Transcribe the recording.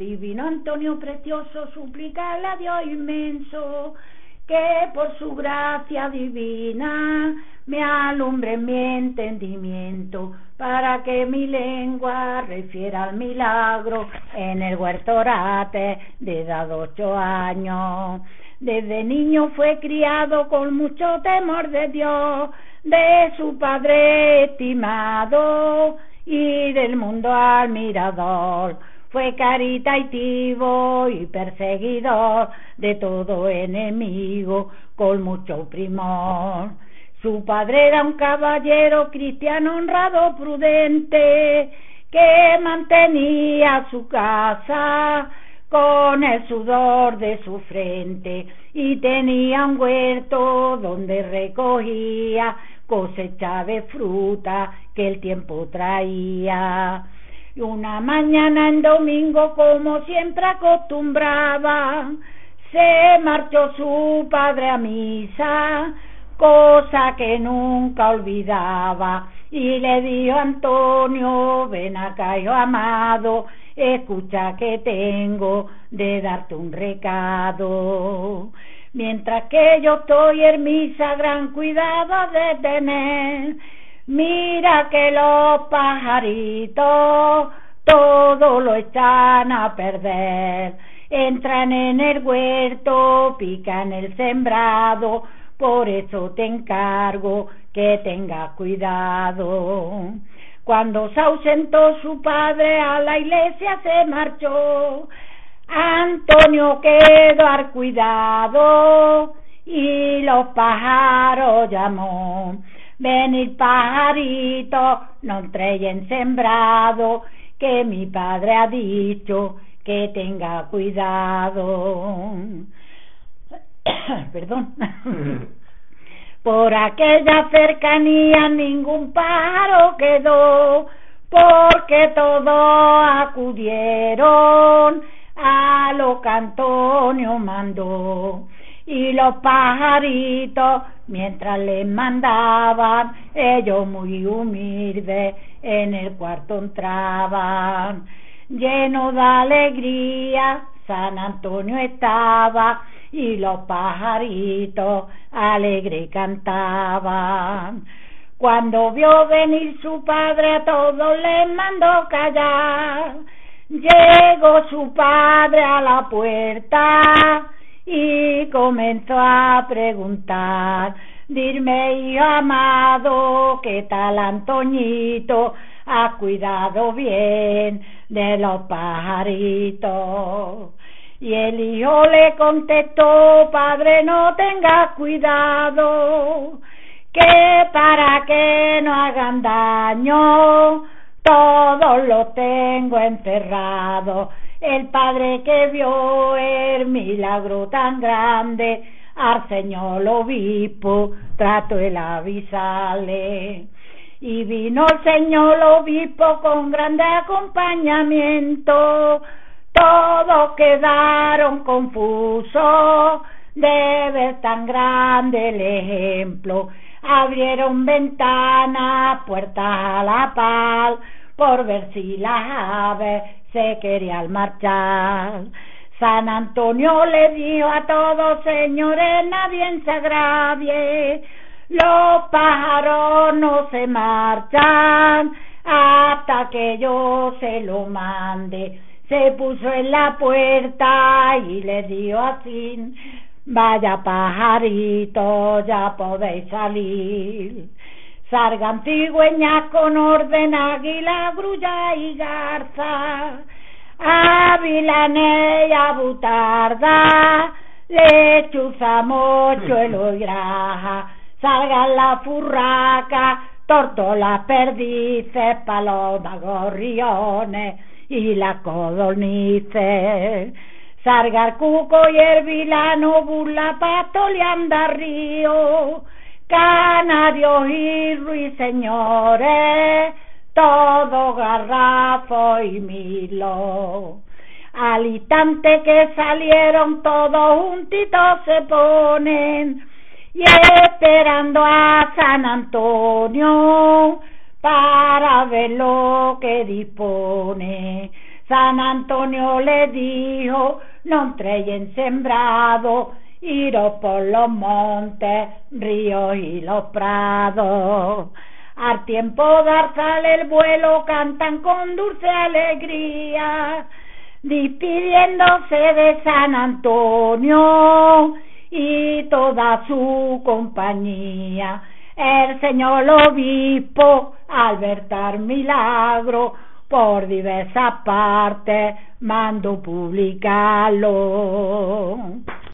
Divino Antonio precioso, suplicarle a Dios inmenso, que por su gracia divina me alumbre mi entendimiento, para que mi lengua refiera al milagro en el huerto orate de edad 8 años. Desde niño fue criado con mucho temor de Dios, de su Padre estimado y del mundo admirador. Fue caritativo y perseguidor de todo enemigo con mucho primor. Su padre era un caballero cristiano honrado, prudente, que mantenía su casa con el sudor de su frente, y tenía un huerto donde recogía cosecha de fruta que el tiempo traía. Y una mañana en domingo, como siempre acostumbraba, se marchó su padre a misa, cosa que nunca olvidaba, y le dijo: Antonio, ven acá, hijo amado, escucha que tengo de darte un recado. Mientras que yo estoy en misa, gran cuidado de tener. Mira que los pajaritos todo lo echan a perder. Entran en el huerto, pican el sembrado, por eso te encargo que tengas cuidado. Cuando se ausentó su padre, a la iglesia se marchó. Antonio quedó al cuidado y los pájaros llamó. Venid pajarito, no entréis en sembrado, que mi padre ha dicho que tenga cuidado. Perdón. Por aquella cercanía ningún pájaro quedó, porque todos acudieron a lo que Antonio mandó. Y los pajaritos, mientras les mandaban, ellos muy humildes en el cuarto entraban. Lleno de alegría, San Antonio estaba, y los pajaritos alegre cantaban. Cuando vio venir su padre, a todos les mandó callar. Llegó su padre a la puerta y comenzó a preguntar: dime, hijo amado, ¿qué tal Antoñito? ¿Has cuidado bien de los pajaritos? Y el hijo le contestó: padre, no tengas cuidado, que para que no hagan daño, todos los tengo encerrados. El padre que vio el milagro tan grande, al señor obispo trató el avisarle. Y vino el señor obispo con grande acompañamiento. Todos quedaron confusos de ver tan grande el ejemplo. Abrieron ventanas, puertas a la par, por ver si las aves se querían marchar. San Antonio le dijo a todos: señores, nadie se agravie, los pájaros no se marchan hasta que yo se lo mande. Se puso en la puerta y le dijo así: vaya pajarito, ya podéis salir. Salgan cigüeñas con orden, águila, grulla y garza, avilanes y abutarda, lechuza, mochuelo y graja. Salgan las furracas, tórtolas, perdices, palomas, gorriones y las codornices. Salga el cuco y el vilano, burla, pato, leanda, río, canarios y ruiseñores, todo garrafo y milo. Al instante que salieron todos juntitos se ponen, y esperando a San Antonio para ver lo que dispone. San Antonio le dijo, no treyen sembrado, iros por los montes, ríos y los prados. Al tiempo de alzar el vuelo cantan con dulce alegría, despidiéndose de San Antonio y toda su compañía. El señor obispo, al ver tal milagro, por diversas partes mandó publicarlo.